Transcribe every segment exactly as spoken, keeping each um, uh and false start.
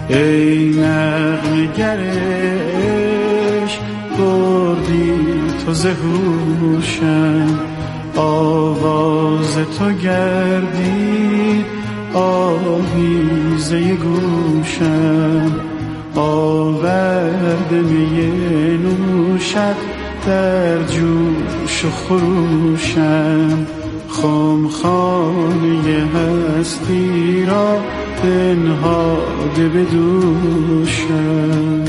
ای نغمه‌گرش بردی تو ز هوشم، آواز تو گردید آویزه گوشم، آورده می نوشت در جوش و خروشم، خمخانه هستی را بنهاده به دوشم.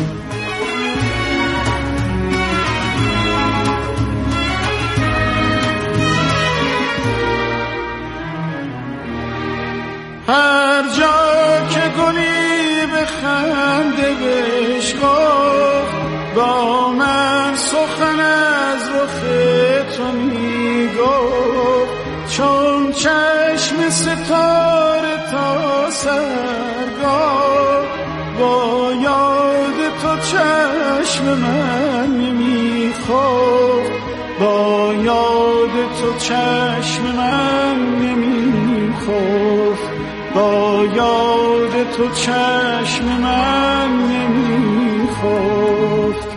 هر جا که گلی به خنده بشکفت، با من سخن از رخ تو می گفت، چون چشم ستاره تا سرگاه، با یاد تو چشم من نمی خفت، با یاد تو چشم من نمی خفت، با یاد تو چشم من نمی خفت.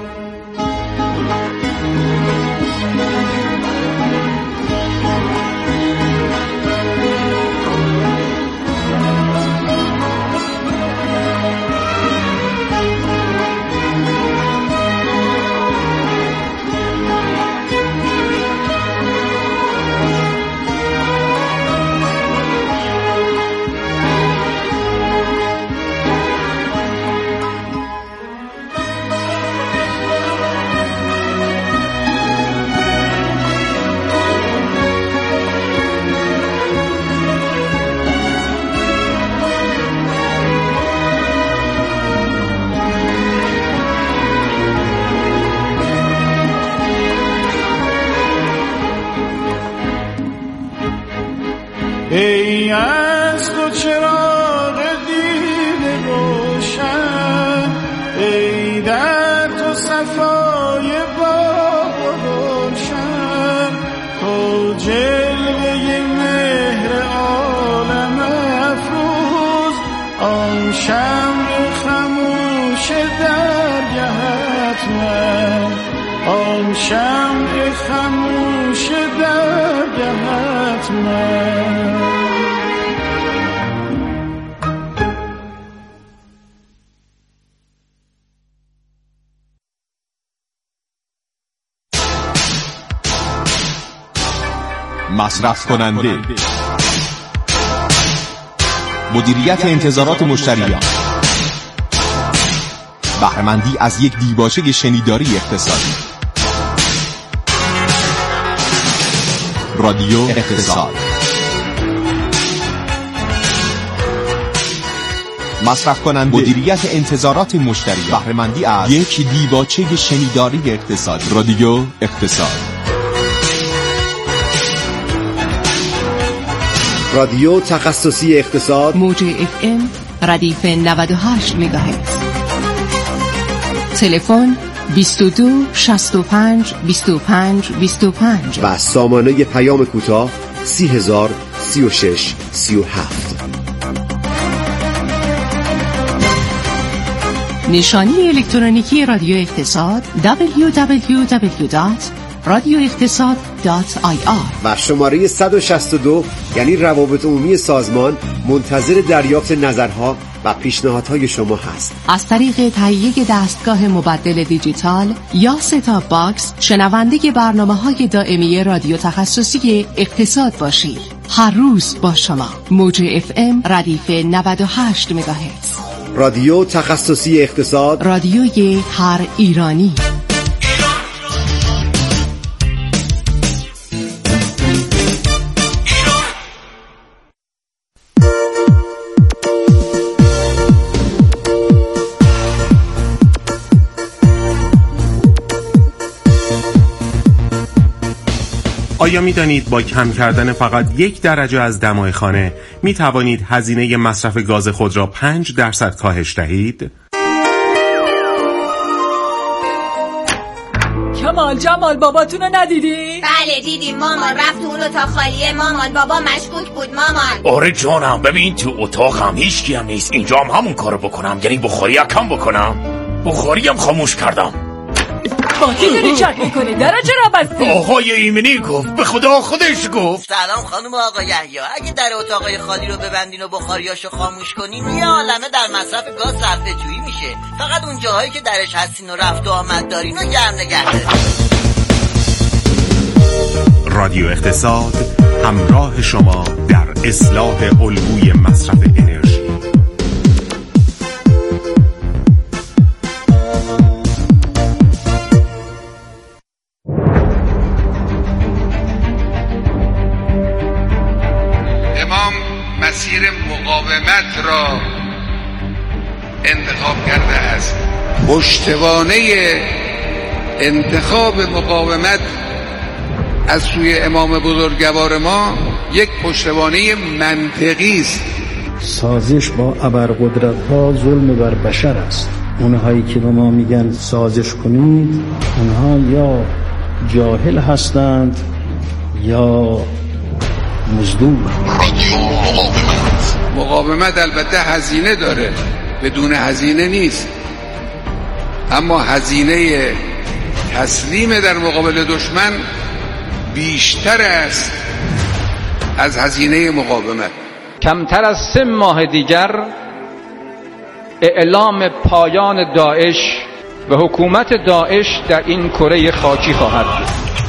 ای از تو چراغ دیده روشن، ای در تو صفای باغ و گلشن، تو جلوه مهر عالم افروز، آن شمع خموش درگهت من، آن شمع خموش درگهت من. مصرف کننده، مدیریت انتظارات مشتریان، بهره‌مندی از یک دیباچه شنیداری اقتصادی. رادیو اقتصاد. مصرف کننده، مدیریت انتظارات مشتریان، بهره‌مندی از یک دیباچه شنیداری اقتصادی. رادیو اقتصاد. رادیو تخصصی اقتصاد، موج اف ام ردیف نود و هشت مگاهرتز. تلفن بیست و دو شصت و پنج بیست و پنج بیست و پنج و سامانه پیام کوتاه سی هزار سی و شش سی و هفت. نشانی الکترونیکی رادیو اقتصاد دبلیو دبلیو دبلیو دات رادیو اقتصاد دات آی آر و شماره صد و شصت و دو یعنی روابط عمومی سازمان منتظر دریافت نظرها و پیشنهادهای شما هست. از طریق تهیه دستگاه مبدل دیجیتال یا ستاپ باکس شنونده برنامه‌های دائمی رادیو تخصصی اقتصاد باشید. هر روز با شما. موج اف ام ردیف نود و هشت مگاهرتز. رادیو تخصصی اقتصاد، رادیوی هر ایرانی. آیا می دانید با کم کردن فقط یک درجه از دمای خانه می توانید هزینه مصرف گاز خود را پنج درصد کاهش دهید؟ جمال جمال باباتونو ندیدی؟ بله دیدیم مامان، رفت تو اون اتاق خالیه مامان، بابا مشکوک بود مامان. آره جانم، ببین تو اتاقم هیچ کی هم نیست، اینجا هم همون کارو بکنم، یعنی بخاری کم بکنم، بخاری هم خاموش کردم. با کی داری چک میکنی؟ درجه را بستی؟ آقای ایمنی گفت، به خدا خودش گفت. سلام خانم آقا یحیی، اگه در اتاقای خالی رو ببندین و بخاریاشو خاموش کنین یه عالمه در مصرف گاز صرفه جویی میشه. فقط اون جاهایی که درش هستین و رفت و آمد دارین و گرم نگه دارین. رادیو اقتصاد همراه شما در اصلاح الگوی مصرف انرژی. امام مسیر مقاومت را انتخاب کرده است. پشتوانه انتخاب مقاومت از سوی امام بزرگوار ما یک پشتوانه منطقی است. سازش با ابرقدرت‌ها ظلم بر بشر است. اونهایی که به ما میگن سازش کنید، اونها یا جاهل هستند یا مزدور. مقاومت البته هزینه داره، بدون هزینه نیست، اما هزینه تسلیم در مقابل دشمن بیشتر است از هزینه مقاومت. کمتر از سه ماه دیگر اعلام پایان داعش و حکومت داعش در این کره خاکی خواهد بود.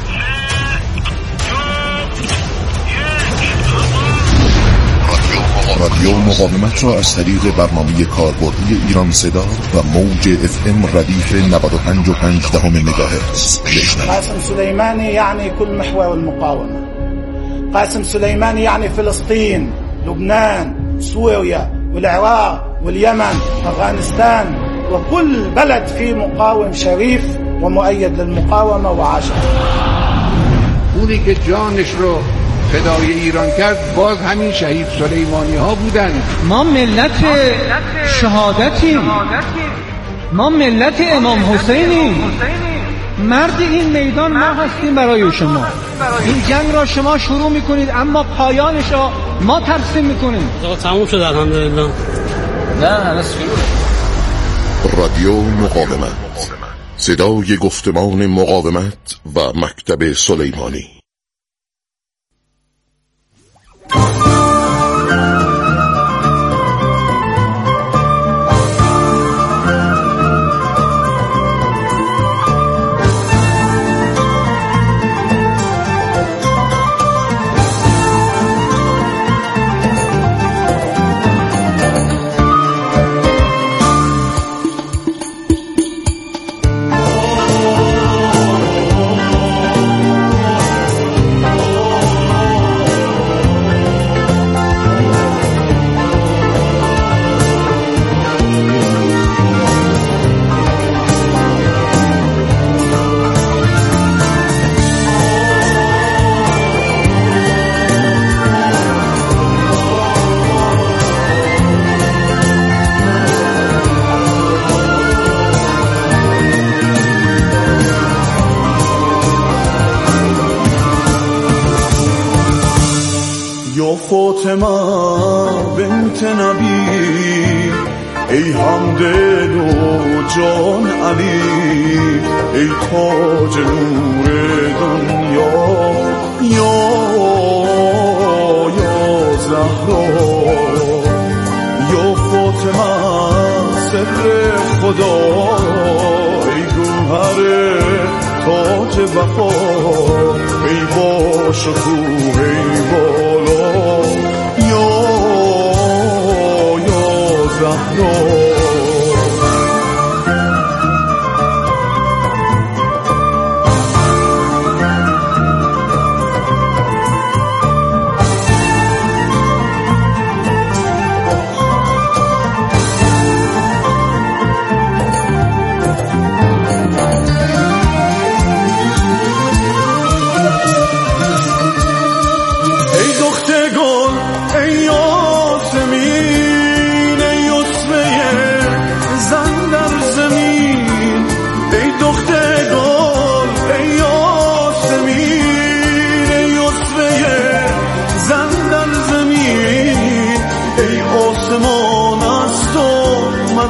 رادیو مقاومت را از طریق برنامه کاربردی ایران صدا و موج اف ام ردیف نود و پنج و پنج دهم مگاهرتز بشنوید. قاسم سليماني يعني كل محور المقاومة. قاسم سليماني يعني فلسطين، لبنان، سوريا والعراق واليمن، أفغانستان وكل بلد فيه مقاوم شريف ومؤيد للمقاومة وعاشق. اونی که جانش رو فدای ایران کرد باز همین شهید سلیمانی ها بودن. ما ملت شهادتیم، ما ملت امام حسینیم، مرد این میدان ما هستیم برای شما. این جنگ را شما شروع میکنید اما پایانش را ما ترسیم میکنیم. تموم شد الحمدلله. نه هنوز رادیو مقاومت، صدای گفتمان مقاومت و مکتب سلیمانی. فاطمه بنت نبی، ای همدل و جان علی، ای تاج نور دنیا، یا یا زهرا، یا فاطمه سر خدا، ای گوهر تاج وفا، ای با شکوه ای بالا، یا یا زهرا.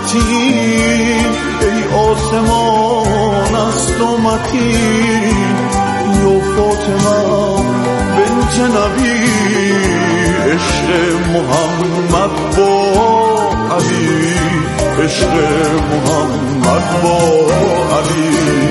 متین ای آسمان از تو متین یا فاطمه بنت نبی عشق محمد با علی عشق محمد با علی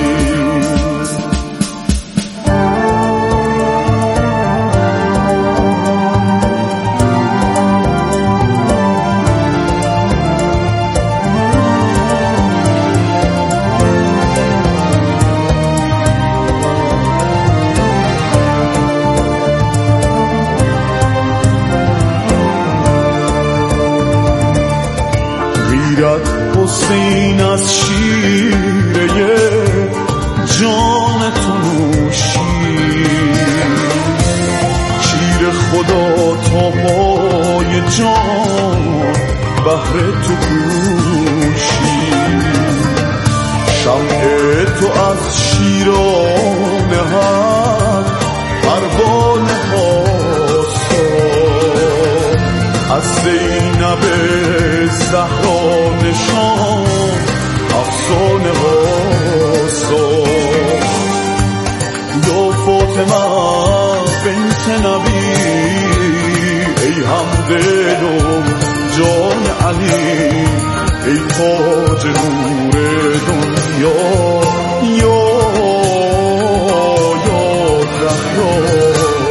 حسین از شیره جان تو نوشید شیر خدا تا پای جان بهر تو کوشید شمع تو از شیران حق پروانه هاستا از زینب زهرا نشان افسانه هاستا یا فاطمه بنت نبی ای همدل و جان علی ای تاج نور دنیا یا یا زهرا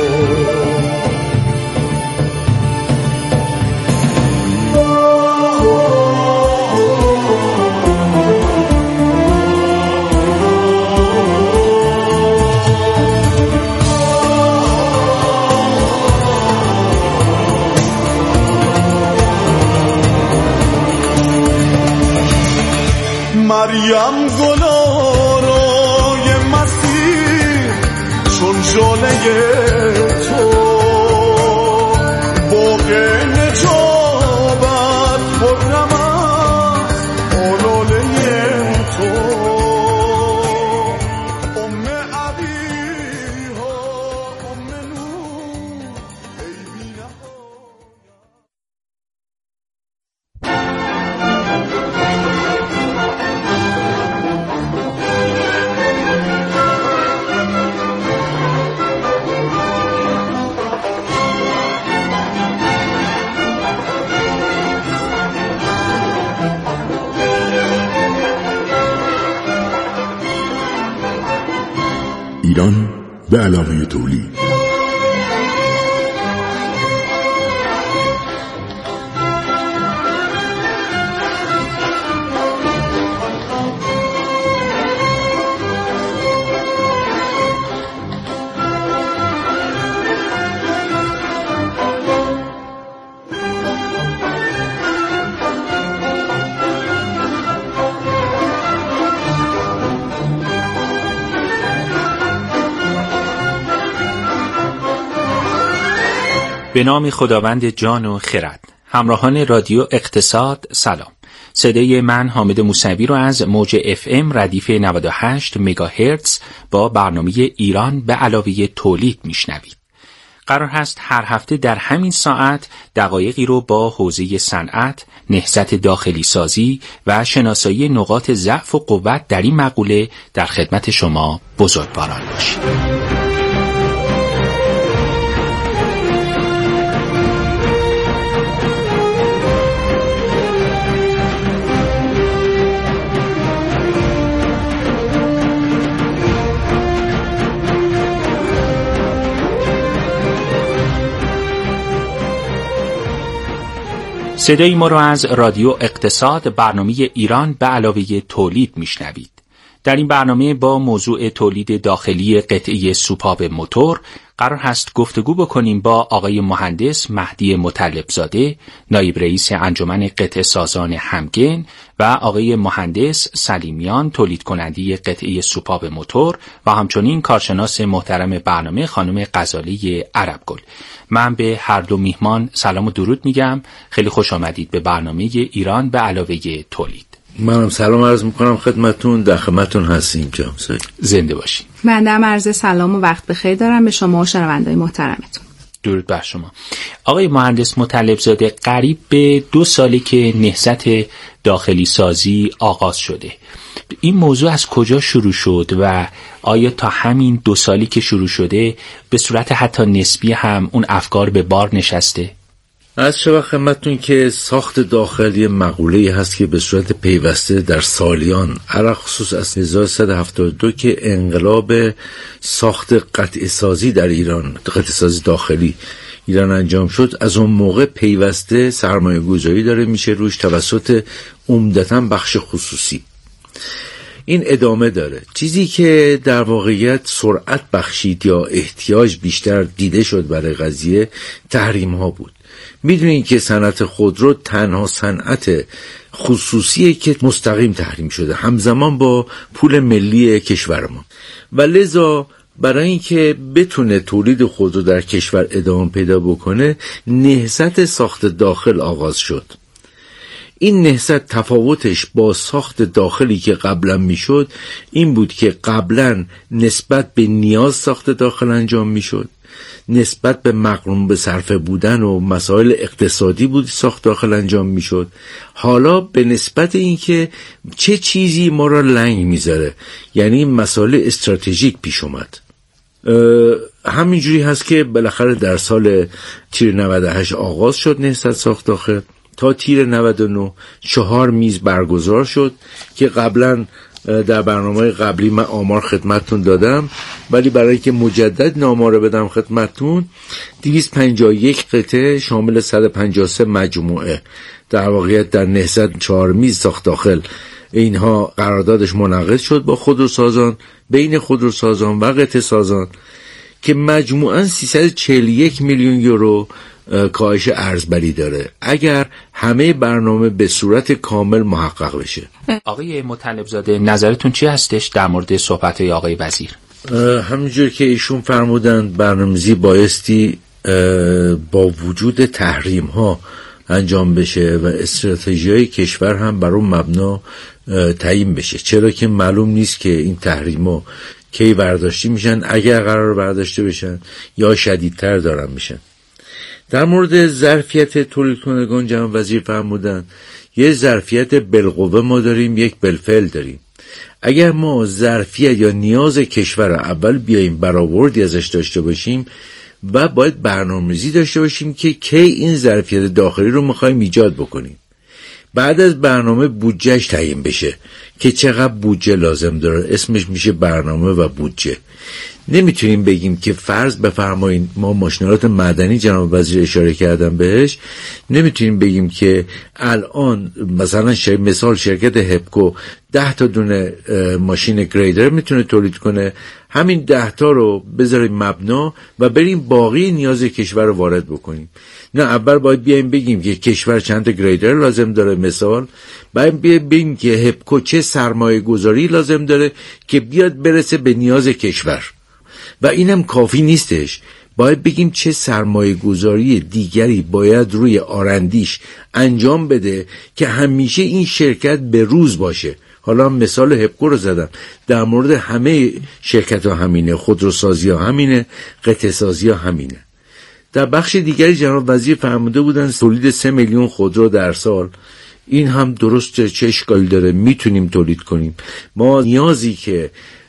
مریم گلارای مسیح چون ژاله تو باغ نجابت خرم است آلاله تو ام عبیها ام نور ای بی‌نها ایران به علاوه تولید به نام خداوند جان و خرد. همراهان رادیو اقتصاد سلام. صدای من حامد موسوی رو از موج اف ام ردیف نود و هشت مگاهرتز با برنامه ایران به علاوه تولید میشنوید. قرار هست هر هفته در همین ساعت دقایقی رو با حوزه صنعت، نهضت داخلی سازی و شناسایی نقاط ضعف و قوت در این مقوله در خدمت شما بزرگواران باشیم. صدای ما رو از رادیو اقتصاد برنامه ایران به علاوه تولید میشنوید. در این برنامه با موضوع تولید داخلی قطعه سوپاپ موتور قرار هست گفتگو بکنیم با آقای مهندس مهدی مطلبزاده، نایب رئیس انجمن قطعه سازان همگن و آقای مهندس سلیمیان، تولید کننده قطعه سوپاپ موتور و همچنین کارشناس محترم برنامه خانم غزالی عربگل. من به هر دو میهمان سلام و درود میگم. خیلی خوش آمدید به برنامه ایران به علاوه تولید. منم سلام عرض میکنم خدمتون، در خدمتون هستیم جناب سید. زنده باشید. من هم عرض سلام و وقت بخیر دارم به شما و شنوندگان محترمتون. درود بر شما. آقای مهندس مطلب زاده، قریب به دو سالی که نهضت داخلی سازی آغاز شده، این موضوع از کجا شروع شد و آیا تا همین دو سالی که شروع شده به صورت حتی نسبی هم اون افکار به بار نشسته؟ از شبه خدمتتون که ساخت داخلی مقوله‌ای هست که به صورت پیوسته در سالیان، علاوه خصوص از هزار و سیصد و هفتاد و دو که انقلاب ساخت قطع سازی در ایران، قطع سازی داخلی ایران انجام شد، از اون موقع پیوسته سرمایه گذاری داره میشه روش توسط عمدتاً بخش خصوصی. این ادامه داره. چیزی که در واقعیت سرعت بخشید یا احتیاج بیشتر دیده شد برای قضیه تحریم ها بود. میدونین که صنعت خودرو تنها صنعت خصوصیه که مستقیم تحریم شده همزمان با پول ملی کشور ما و لذا برای اینکه بتونه تولید خودرو در کشور ادامه پیدا بکنه نهضت ساخت داخل آغاز شد. این نهضت تفاوتش با ساخت داخلی که قبلا میشد این بود که قبلا نسبت به نیاز ساخت داخل انجام میشد، نسبت به مقرون به صرفه بودن و مسائل اقتصادی بود ساخت داخل انجام میشد. حالا به نسبت اینکه چه چیزی ما را لنگ میذاره، یعنی مسائل استراتژیک پیش اومد. همینجوری هست که بالاخره در سال تیر نود و هشت آغاز شد نهضت ساخت داخل. تا تیر نود و نه چهار میز برگزار شد که قبلا در برنامه قبلی من آمار خدمتتون دادم، ولی برای که مجدد آمار بدم خدمتتون، دویست و پنجاه و یک قطعه شامل صد و پنجاه و سه مجموعه در واقعیت در نهضت چهار میز ساخت داخل اینها قراردادش منعقد شد با خودروسازان، بین خودروسازان و قطعه سازان که مجموعاً سیصد و چهل و یک میلیون یورو کاهش ارزبری داره اگر همه برنامه به صورت کامل محقق بشه. آقای مطلب زاده، نظرتون چی هستش در مورد صحبت‌های آقای وزیر؟ همونجور که ایشون فرمودن برنامه‌ریزی بایستی با وجود تحریم ها انجام بشه و استراتژی‌های کشور هم بر اون مبنا تعیین بشه، چرا که معلوم نیست که این تحریم ها کی برداشته میشن، اگر قرار برداشته بشن یا شدیدتر دارن میشن. در مورد ظرفیت تولید کنندگان جناب وزیر فرمودن یه ظرفیت بالقوه ما داریم، یک بالفعل داریم. اگر ما ظرفیت یا نیاز کشور اول بیاییم برآوردی ازش داشته باشیم و باید برنامه‌ریزی داشته باشیم که کی این ظرفیت داخلی رو می‌خوایم ایجاد بکنیم. بعد از برنامه بودجهش تعیین بشه که چقدر بودجه لازم داره، اسمش میشه برنامه و بودجه. نمیتونیم بگیم که فرض بفرمایید ما ماشینالات معدنی جناب وزیر اشاره کردن بهش، نمیتونیم بگیم که الان مثلا شر... مثال شرکت هپکو ده تا دونه ماشین گریدر میتونه تولید کنه، همین ده تا رو بذاریم مبنا و بریم باقی نیاز کشور رو وارد بکنیم. نه، اول باید بیایم بگیم که کشور چند تا گریدر لازم داره، مثال باید بیایم بگیم که هپکو چه سرمایه گذاری لازم داره که بیاد برسه به نیاز کشور و اینم کافی نیستش، باید بگیم چه سرمایه گذاری دیگری باید روی آرندیش انجام بده که همیشه این شرکت به روز باشه. حالا مثال هپکو رو زدم، در مورد همه شرکت ها همینه، خودروسازی ها همینه، قطعه سازی ها همینه. در بخش دیگری جناب وزیر فرموده بودن تولید سه میلیون خودرو در سال، این هم درسته، چه اشکالی داره، میتونیم تولید کنیم. ما نیازی که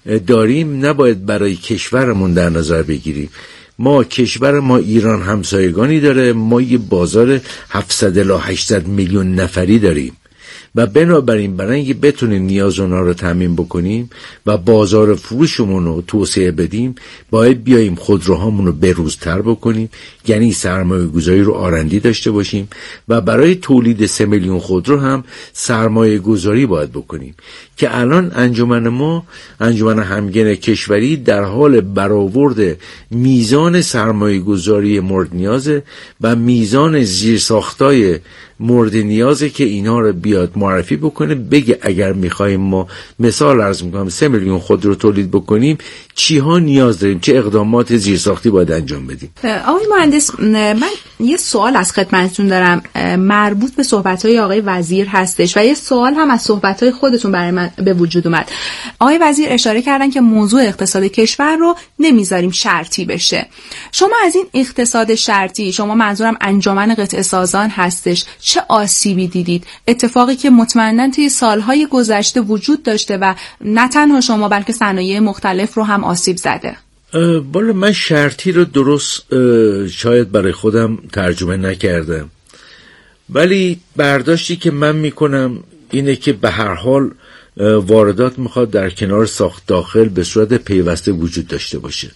داریم نباید برای کشورمون در نظر بگیریم. ما کشور ما ایران همسایگانی داره، ما یه بازار هفتصد الی هشتصد میلیون نفری داریم و بنابراین برای اینکه بتونیم نیاز اونا رو تامین بکنیم و بازار فروشمون رو توسعه بدیم باید بیاییم خودروهامون رو بروزتر بکنیم، یعنی سرمایه گذاری رو آرندی داشته باشیم و برای تولید سه میلیون خودرو هم سرمایه گذاری باید بکنیم که الان انجمن ما، انجمن همگن کشوری، در حال برآورد میزان سرمایه گذاری مورد نیازه و میزان زیرساختای مورد نیازه که اینا رو بیاد معرفی بکنه، بگه اگر میخوایم ما مثال عرض میکنم سه میلیون خودرو تولید بکنیم چی ها نیاز داریم، چه اقدامات زیرساختی باید انجام بدیم. آقای مهندس، من یه سوال از خدمتتون دارم مربوط به صحبت‌های آقای وزیر هستش و یه سوال هم از صحبت‌های خودتون برای من به وجود اومد. آقای وزیر اشاره کردن که موضوع اقتصاد کشور رو نمیذاریم شرطی بشه. شما از این اقتصاد شرطی، شما منظورم انجمن قطعه سازان هستش، چه آسیبی دیدید؟ اتفاقی که مطمئناً توی سالهای گذشته وجود داشته و نه تنها شما بلکه صنایع مختلف رو هم آسیب زده. بالا من شرطی رو درست شاید برای خودم ترجمه نکردم، ولی برداشتی که من میکنم اینه که به هر حال واردات میخواد در کنار ساخت داخل به صورت پیوسته وجود داشته باشه.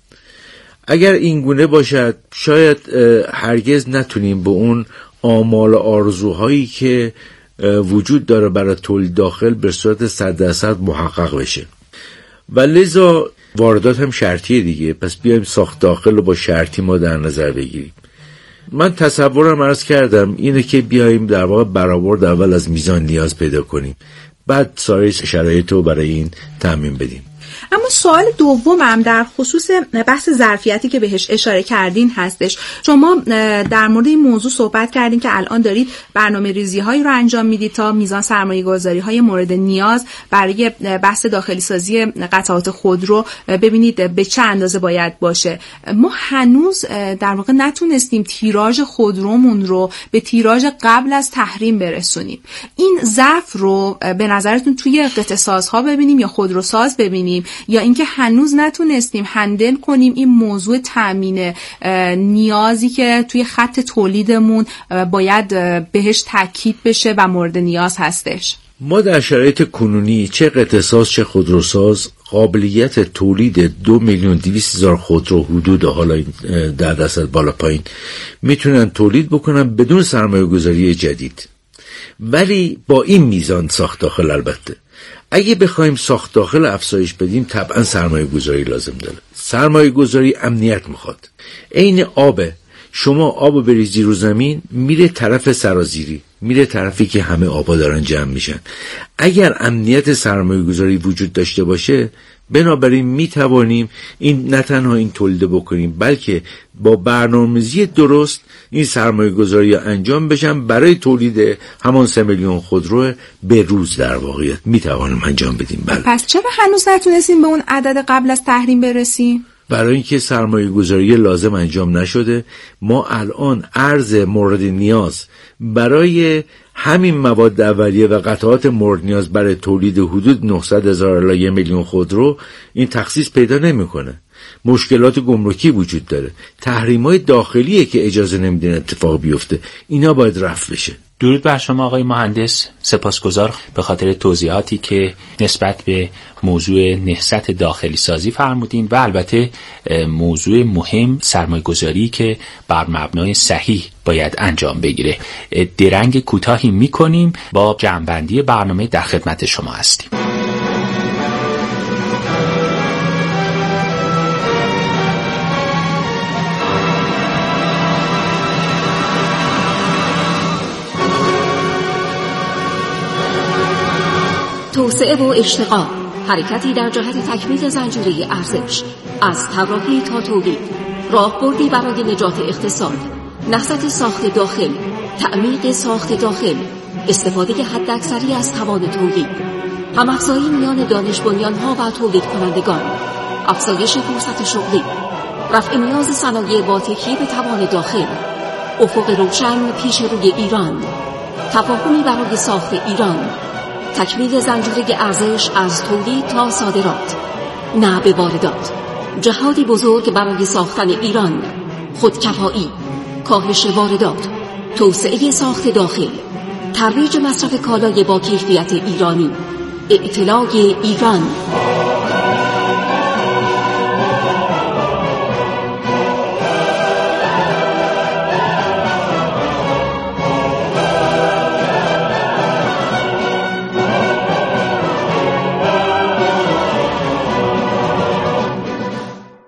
اگر این گونه باشد شاید هرگز نتونیم به اون آمال و آرزوهایی که وجود داره برای تولید داخل به صورت صد درصد محقق بشه و لذا واردات هم شرطیه دیگه. پس بیایم ساخت داخل رو با شرطی ما در نظر بگیریم. من تصورم عرض کردم اینه که بیایم در واقع برآورد اول از میزان نیاز پیدا کنیم، بعد سایر شرایط رو برای این تامین بدیم. اما سوال دومم در خصوص بحث ظرفیتی که بهش اشاره کردین هستش. شما در مورد این موضوع صحبت کردین که الان دارید برنامه ریزی هایی رو انجام میدید تا میزان سرمایه گذاری های مورد نیاز برای بحث داخلی سازی قطعات خودرو ببینید به چه اندازه باید باشه. ما هنوز در واقع نتونستیم تیراژ خودرومون رو به تیراژ قبل از تحریم برسونیم. این ضعف رو به نظرتون توی قطعه سازها ببینیم یا خودروساز ببینیم، یا اینکه هنوز نتونستیم هندل کنیم این موضوع تامین نیازی که توی خط تولیدمون باید بهش تاکید بشه و مورد نیاز هستش؟ ما در شرایط کنونی چه قطعه ساز چه خودروساز قابلیت تولید دو میلیون دویست هزار خودرو حدود حالا در درصد بالا پایین میتونن تولید بکنن بدون سرمایه گذاری جدید، ولی با این میزان ساخت داخل. البته اگه بخوایم ساخت داخل افزایش بدیم طبعا سرمایه گذاری لازم داره. سرمایه گذاری امنیت میخواد. عین آبه، شما آب بریزی رو زمین میره طرف سرازیری، میره طرفی که همه آبا دارن جمع میشن. اگر امنیت سرمایه گذاری وجود داشته باشه بنابراین میتوانیم این نه تنها این تولید بکنیم بلکه با برنامه‌ریزی درست این سرمایه گذاری انجام بشن برای تولید همان سه میلیون خودرو به روز در واقعیت میتوانیم انجام بدیم. بله. پس چرا هنوز نتونستیم به اون عدد قبل از تحریم برسیم؟ برای اینکه سرمایه گذاری لازم انجام نشده. ما الان ارز مورد نیاز برای همین مواد اولیه و قطعات مورد نیاز برای تولید حدود نهصد هزار الی یک میلیون خودرو این تخصیص پیدا نمیکنه. مشکلات گمرکی وجود داره، تحریم‌های داخلیه که اجازه نمیدن اتفاق بیفته. اینا باید رفع بشه. درود بر شما آقای مهندس، سپاسگزار به خاطر توضیحاتی که نسبت به موضوع نهضت داخلی سازی فرمودین و البته موضوع مهم سرمایه گذاری که بر مبنای صحیح باید انجام بگیره. درنگ کوتاهی میکنیم، با جمع‌بندی برنامه در خدمت شما هستیم. توسعه و اشتغال، حرکتی در جهت تکمیل زنجیره ارزش، از طراحی تا تولید، راهبردی برای نجات اقتصاد، نهضت ساخت داخل، تعمیق ساخت داخل، استفاده حداکثری از توان تولید، همافزایی میان دانش بنیان‌ها و تولید کنندگان، افزایش فرصت شغلی، رفع نیاز صنایع با تکیه به توان داخل، افق روشن پیش روی ایران، تفاهمی برای ساخت ایران، تکمیل زنجیره ارزش از تولید تا صادرات، نه به واردات، جهادی بزرگ برای ساختن ایران، خودکفایی، کاهش واردات، توسعه ساخت داخل، ترویج مصرف کالای با کیفیت ایرانی، ائتلاع ایران.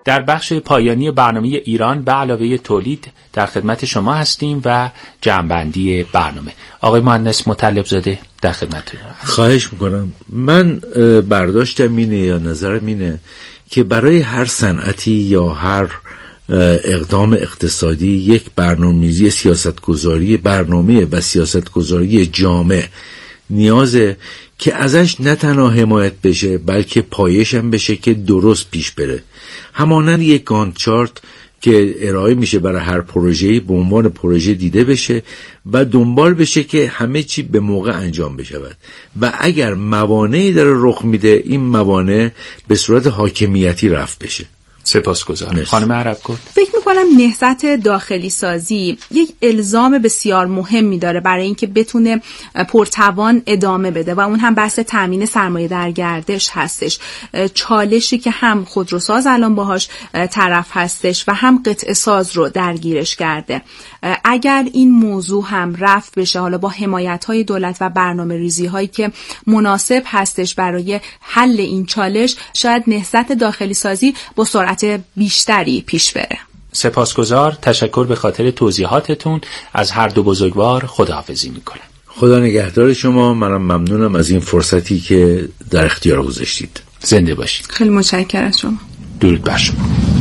در بخش پایانی برنامه ایران به علاوه تولید در خدمت شما هستیم و جمع‌بندی برنامه. آقای مهندس مطلب زاده در خدمتتون. خواهش میکنم. من برداشتم اینه یا نظرم اینه که برای هر صنعتی یا هر اقدام اقتصادی یک برنامه‌ریزی سیاستگذاری برنامه و سیاستگذاری جامع نیازه که ازش نه تنها حمایت بشه بلکه پایش هم بشه که درست پیش بره. همانند یک گانت چارت که ارائه میشه برای هر پروژه‌ای به عنوان پروژه دیده بشه و دنبال بشه که همه چی به موقع انجام بشود و اگر موانعی داره رخ میده این موانع به صورت حاکمیتی رفع بشه. سپاسگزارم. خانم عرب‌کرد، فکر میکنم نهضت داخلی سازی یک الزام بسیار مهمی داره برای اینکه بتونه پرتوان ادامه بده و اون هم بحث تامین سرمایه در گردش هستش. چالشی که هم خودروساز الان باهاش طرف هستش و هم قطعه ساز رو درگیرش کرده. اگر این موضوع هم رفع بشه، حالا با حمایت‌های دولت و برنامه‌ریزی هایی که مناسب هستش برای حل این چالش، شاید نهضت داخلی سازی با سرعت بیشتری پیش بره. سپاسگزار. تشکر به خاطر توضیحاتتون. از هر دو بزرگوار خداحافظی میکنم. خدا نگهدار شما. منم ممنونم از این فرصتی که در اختیار گذاشتید. زنده باشید. خیلی متشکرم از شما. درود بر شما.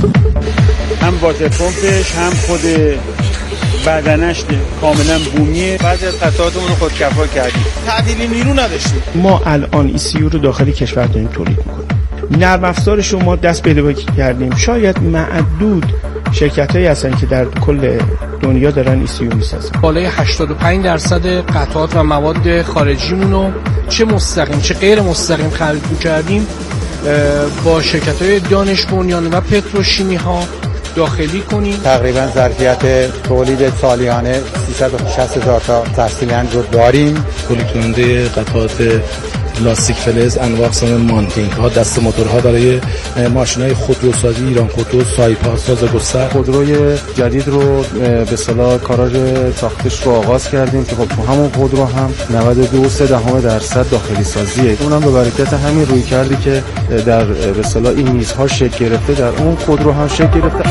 هم واتر پمپش هم خود بدنش کاملا بومیه. بعضی از قطعاتمون رو خودکفا کردیم. تعدیل نیرو نداشتیم. ما الان ای سی یو رو داخل کشور داریم تولید میکنیم. نرم افزار شما دست پیدا کردیم. شاید معدود شرکتایی هستن که در کل دنیا دارن ای سی یو میسازن. بالای هشتاد و پنج درصد قطعات و مواد خارجیمون رو چه مستقیم چه غیر مستقیم خرید می‌کردیم با شرکت‌های دانش بنیان و پتروشیمی ها داخلی کنیم. تقریبا ظرفیت تولید سالیانه سیصد و شصت هزار تا تحصیلند رو داریم. تولید کننده قطعات لاستیک فلز، انواع اقسام مانتینگ ها، دست موتورها برای ماشین‌های خودروسازی، ایران خودرو، سایپا، سازگستر. خودروی جدید رو به اصطلاح کاراژ ساختش رو آغاز کردیم که خب تو همون خودرو هم نود و دو و سه دهم درصد داخلی سازیه. اونم به برکت همین روی کردی که در به اصطلاح این میزها شکل گرفته، در اون خودرو هم شکل گرفته.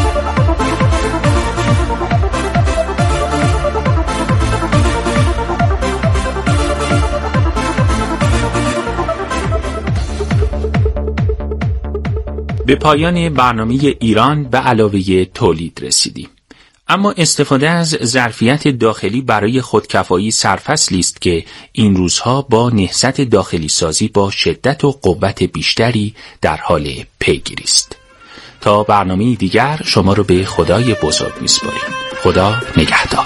به پایان برنامه ایران به علاوه تولید رسیدیم. اما استفاده از ظرفیت داخلی برای خودکفایی سرفصلی است که این روزها با نهضت داخلی سازی با شدت و قوت بیشتری در حال پیگیری است. تا برنامه دیگر شما رو به خدای بزرگ میسپاریم. خدا نگهدار.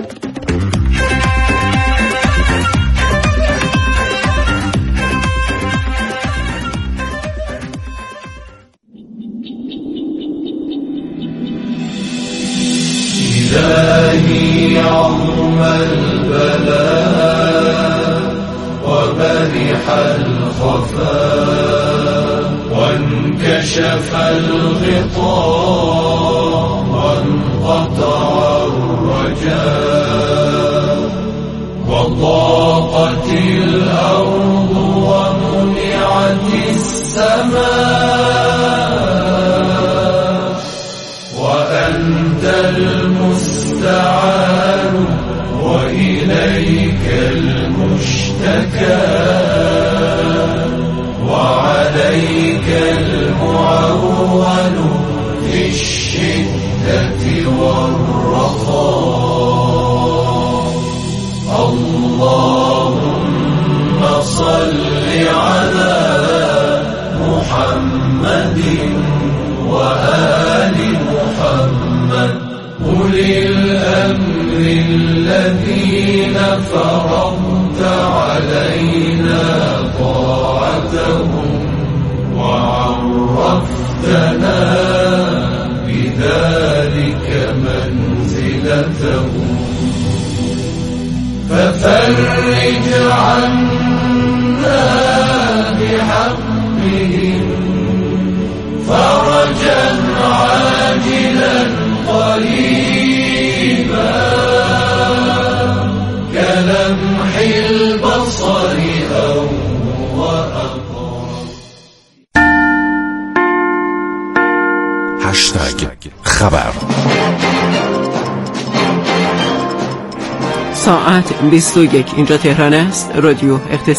إلهي عظم البلاء وبرح الخفاء وانكشف الغطاء وانقطع الرجاء وضاقت الأرض ومنعت السماء وأنت المستعان وإليك المشتكى وعليك المعول في الشدة والرخاء اللهم صل على محمد وآل محمد أولي الأمر الذين فرضت علينا طاعتهم وعرفتنا بذلك منزلتهم ففرج عنا بحقهم فرجا عاجلا قريبا كلمح البصر أو هو أقرب. خبر. ساعت بیست و یک اینجا تهران است. رادیو اقتصاد